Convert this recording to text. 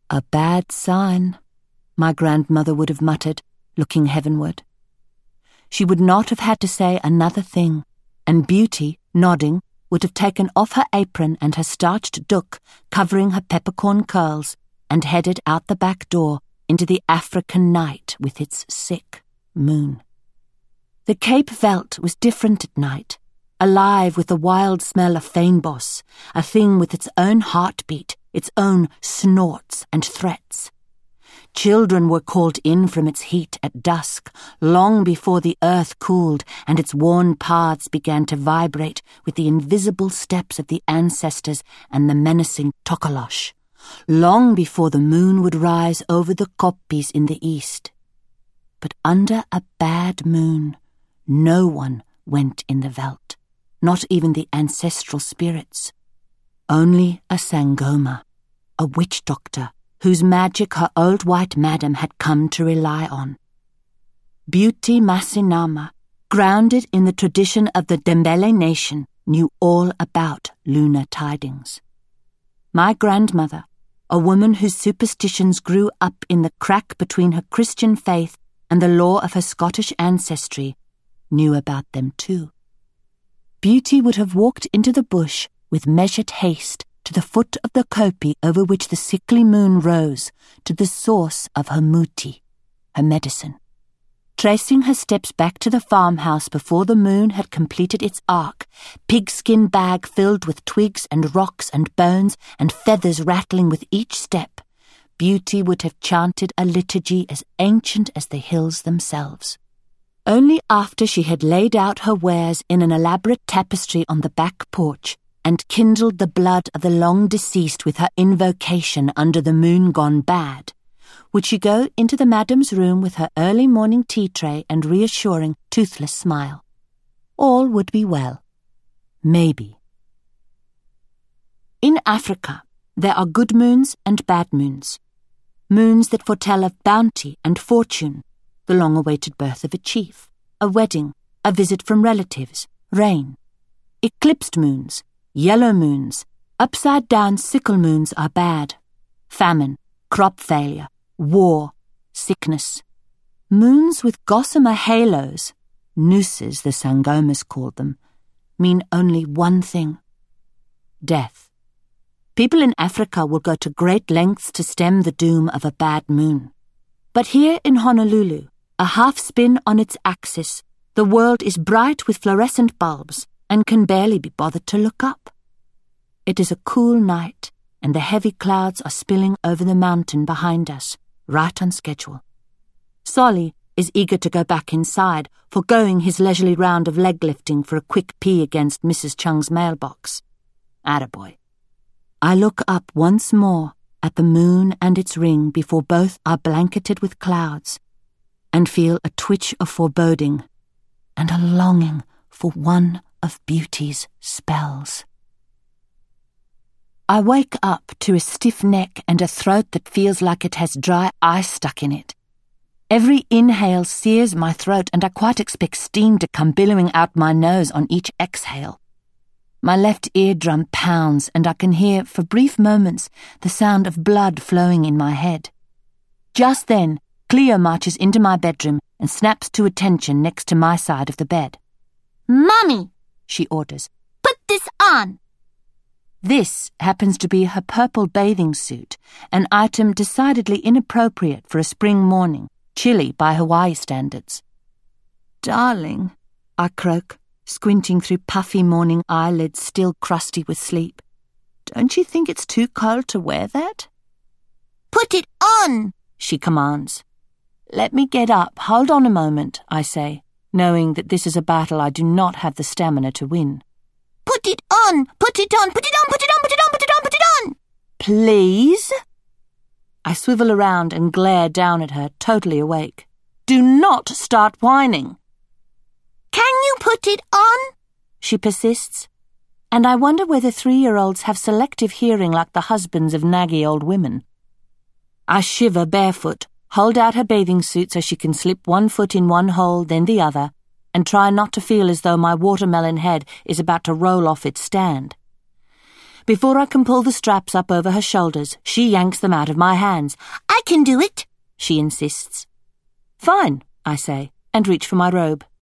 A bad sign, my grandmother would have muttered, looking heavenward. She would not have had to say another thing, and Beauty, nodding, would have taken off her apron and her starched doek, covering her peppercorn curls, and headed out the back door into the African night with its sick moon. The Cape Veld was different at night, alive with the wild smell of fynbos, a thing with its own heartbeat, its own snorts and threats. Children were called in from its heat at dusk, long before the earth cooled and its worn paths began to vibrate with the invisible steps of the ancestors and the menacing tokolosh, long before the moon would rise over the koppies in the east. But under a bad moon, no one went in the veld, not even the ancestral spirits. Only a Sangoma, a witch doctor, whose magic her old white madam had come to rely on. Beauty Masinama, grounded in the tradition of the Dembele nation, knew all about lunar tidings. My grandmother, a woman whose superstitions grew up in the crack between her Christian faith and the law of her Scottish ancestry, knew about them too. Beauty would have walked into the bush with measured haste to the foot of the kopje over which the sickly moon rose, to the source of her muti, her medicine. Tracing her steps back to the farmhouse before the moon had completed its arc, pigskin bag filled with twigs and rocks and bones and feathers rattling with each step, Beauty would have chanted a liturgy as ancient as the hills themselves. Only after she had laid out her wares in an elaborate tapestry on the back porch and kindled the blood of the long-deceased with her invocation under the moon gone bad, would she go into the madam's room with her early morning tea tray and reassuring, toothless smile. All would be well. Maybe. In Africa, there are good moons and bad moons. Moons that foretell of bounty and fortune, the long-awaited birth of a chief, a wedding, a visit from relatives, rain. Eclipsed moons, yellow moons, upside-down sickle moons are bad. Famine, crop failure, war, sickness. Moons with gossamer halos, nooses the Sangomas called them, mean only one thing: death. People in Africa will go to great lengths to stem the doom of a bad moon. But here in Honolulu, a half-spin on its axis, the world is bright with fluorescent bulbs and can barely be bothered to look up. It is a cool night, and the heavy clouds are spilling over the mountain behind us, right on schedule. Solly is eager to go back inside, foregoing his leisurely round of leg lifting for a quick pee against Mrs. Chung's mailbox. Attaboy. I look up once more at the moon and its ring before both are blanketed with clouds, and feel a twitch of foreboding and a longing for one of Beauty's spells. I wake up to a stiff neck and a throat that feels like it has dry ice stuck in it. Every inhale sears my throat, and I quite expect steam to come billowing out my nose on each exhale. My left eardrum pounds, and I can hear, for brief moments, the sound of blood flowing in my head. Just then, Cleo marches into my bedroom and snaps to attention next to my side of the bed. "Mummy," she orders, "put this on." This happens to be her purple bathing suit, an item decidedly inappropriate for a spring morning, chilly by Hawaii standards. "Darling," I croak, squinting through puffy morning eyelids still crusty with sleep, "don't you think it's too cold to wear that?" "Put it on," she commands. "Let me get up. Hold on a moment," I say, knowing that this is a battle I do not have the stamina to win. "Put it on, put it on, put it on, put it on, put it on, put it on, put it on." "Please?" I swivel around and glare down at her, totally awake. "Do not start whining." "Can you put it on?" she persists, and I wonder whether 3-year-olds have selective hearing like the husbands of naggy old women. I shiver barefoot, hold out her bathing suit so she can slip one foot in one hole, then the other, and try not to feel as though my watermelon head is about to roll off its stand. Before I can pull the straps up over her shoulders, she yanks them out of my hands. I can do it, she insists. Fine, I say, and reach for my robe.